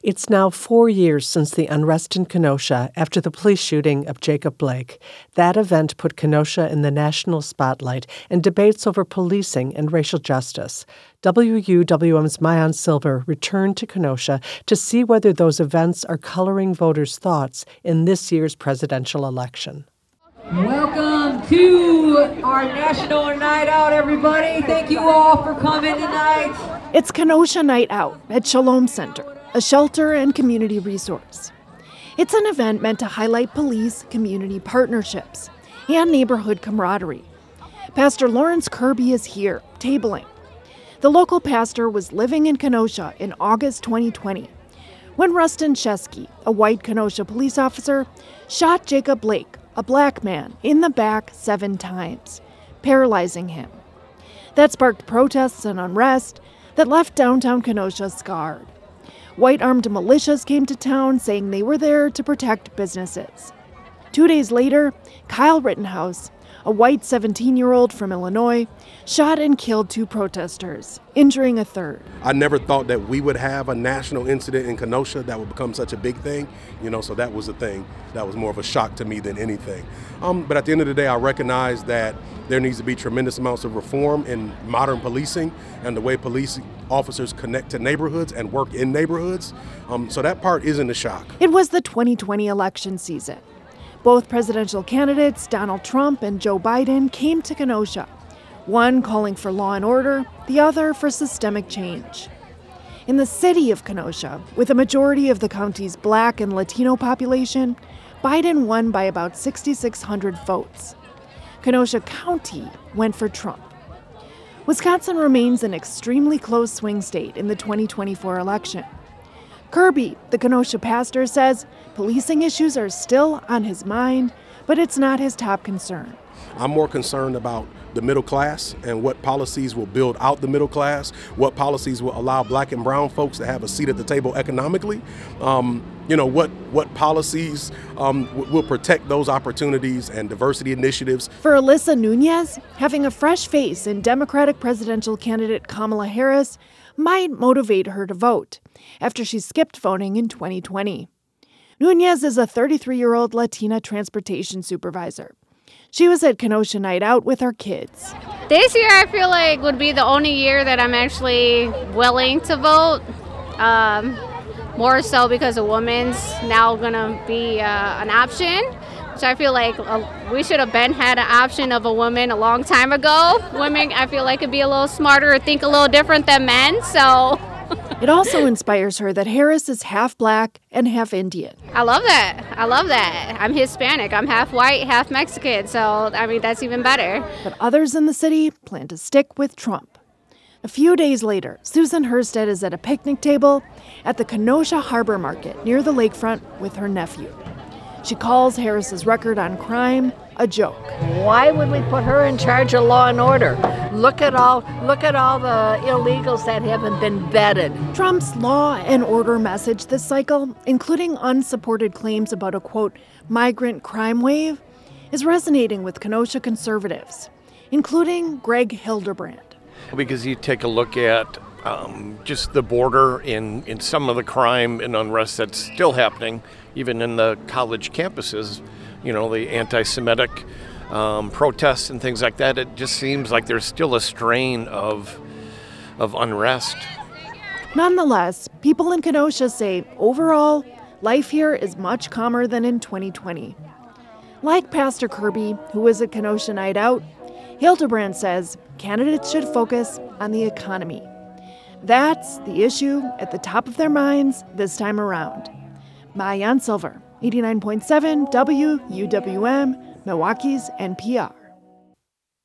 It's now 4 years since the unrest in Kenosha after the police shooting of Jacob Blake. That event put Kenosha in the national spotlight and debates over policing and racial justice. WUWM's Maayan Silver returned to Kenosha to see whether those events are coloring voters' thoughts in this year's presidential election. Welcome to our National Night Out, everybody. Thank you all for coming tonight. It's Kenosha Night Out at Shalom Center, a shelter and community resource. It's an event meant to highlight police community partnerships and neighborhood camaraderie. Pastor Lawrence Kirby is here, tabling. The local pastor was living in Kenosha in August 2020 when Rustin Chesky, a white Kenosha police officer, shot Jacob Blake, a black man, in the back 7 times, paralyzing him. That sparked protests and unrest that left downtown Kenosha scarred. White armed militias came to town saying they were there to protect businesses. 2 days later, Kyle Rittenhouse, a white 17-year-old from Illinois, shot and killed 2 protesters, injuring a third. I never thought that we would have a national incident in Kenosha that would become such a big thing, so that was a thing that was more of a shock to me than anything. But at the end of the day, I recognize that there needs to be tremendous amounts of reform in modern policing and the way police officers connect to neighborhoods and work in neighborhoods. So that part isn't a shock. It was the 2020 election season. Both presidential candidates, Donald Trump and Joe Biden, came to Kenosha, one calling for law and order, the other for systemic change. In the city of Kenosha, with a majority of the county's Black and Latino population, Biden won by about 6,600 votes. Kenosha County went for Trump. Wisconsin remains an extremely close swing state in the 2024 election. Kirby, the Kenosha pastor, says policing issues are still on his mind, but it's not his top concern. I'm more concerned about the middle class and what policies will build out the middle class, what policies will allow black and brown folks to have a seat at the table economically, what policies will protect those opportunities and diversity initiatives. For Alyssa Nunez, having a fresh face in Democratic presidential candidate Kamala Harris might motivate her to vote after she skipped voting in 2020. Nunez is a 33-year-old Latina transportation supervisor. She was at Kenosha Night Out with her kids. This year I feel like would be the only year that I'm actually willing to vote. More so because a woman's now going to be an option. So I feel like we should have had an option of a woman a long time ago. Women, I feel like, could be a little smarter or think a little different than men. So it also inspires her that Harris is half black and half Indian. I love that. I'm Hispanic. I'm half white, half Mexican. So, that's even better. But others in the city plan to stick with Trump. A few days later, Susan Herstead is at a picnic table at the Kenosha Harbor Market near the lakefront with her nephew. She calls Harris's record on crime a joke. Why would we put her in charge of law and order? Look at all the illegals that haven't been vetted. Trump's law and order message this cycle, including unsupported claims about a, quote, migrant crime wave, is resonating with Kenosha conservatives, including Greg Hildebrand. Because you take a look at just the border in some of the crime and unrest that's still happening, even in the college campuses, the anti-Semitic protests and things like that. It just seems like there's still a strain of unrest. Nonetheless, people in Kenosha say overall, life here is much calmer than in 2020. Like Pastor Kirby, who was at Kenosha Night Out, Hildebrand says candidates should focus on the economy. That's the issue at the top of their minds this time around. Maayan Silver, 89.7 WUWM, Milwaukee's NPR.